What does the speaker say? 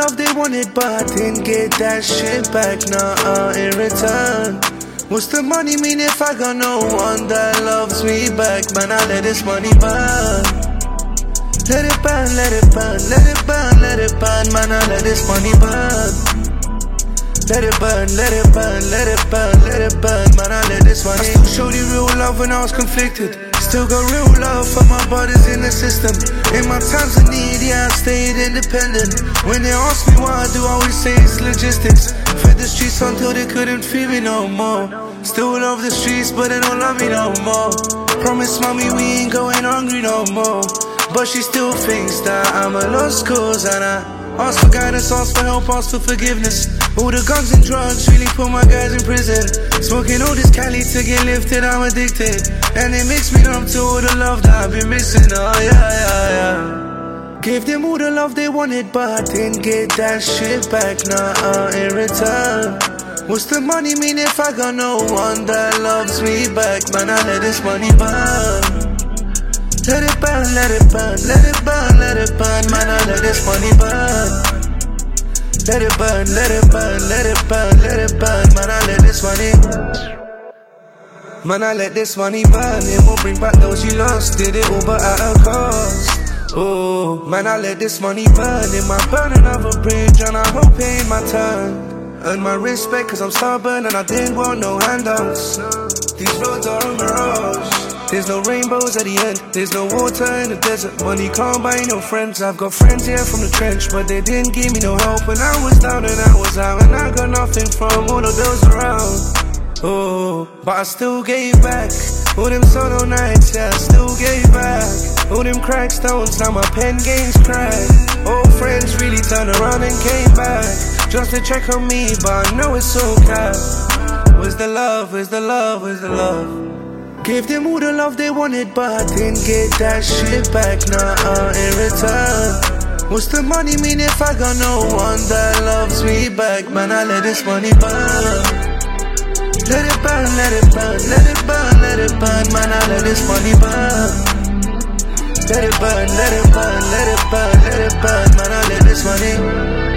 love they wanted, but I didn't get that shit back, nah, in return. What's the money mean if I got no one that loves me back? Man, I let this money burn. Let it burn, let it burn, let it burn, let it burn. Man, I let this money burn. Let it burn, let it burn, let it burn, let it burn. Man, I let this money. I still showed you real love when I was conflicted. Still got real love for my brothers in the system. In my times of need, yeah, I stayed independent. When they ask me what I do, I always say it's logistics. Fed the streets until they couldn't feed me no more. Still love the streets, but they don't love me no more. Promise mommy we ain't going hungry no more. But she still thinks that I'm a lost cause. And I ask for guidance, ask for help, ask for forgiveness. All the guns and drugs really put my guys in prison. Smoking all this Cali to get lifted, I'm addicted. And it makes me numb to all the love that I've been missing, oh yeah. Gave them all the love they wanted, but I didn't get that shit back, nah, in return. What's the money mean if I got no one that loves me back? Man, I let this money burn. Let it burn, let it burn, let it burn, let it burn. Man, I let this money burn. Let it burn, let it burn, let it burn, let it burn. Man, I let this money. Man, I let this money burn. It won't bring back those you lost. Did it all but at a cost. Oh, man, I let this money burn. It might burn another bridge, and I hope it ain't my turn. Earn my respect cause I'm stubborn and I didn't want no handouts. These roads are a mirage. There's no rainbows at the end. There's no water in the desert. Money can't buy no friends. I've got friends here from the trench, but they didn't give me no help when I was down and I was out, and I got nothing from all of those around. Oh, but I still gave back. All them solo nights, yeah, I still gave back. All them crack stones, now my pen game's cracked. Old friends really turned around and came back just to check on me, but I know it's so cap. Where's the love, where's the love, where's the love? Gave them all the love they wanted, but I didn't get that shit back, nah, in return. What's the money mean if I got no one that loves me back? Man, I let this money burn. Let it burn, let it burn, let it burn, let it burn. Man, I let this money burn. Let it burn, let it burn, let it burn, let it burn. Man, I let this money.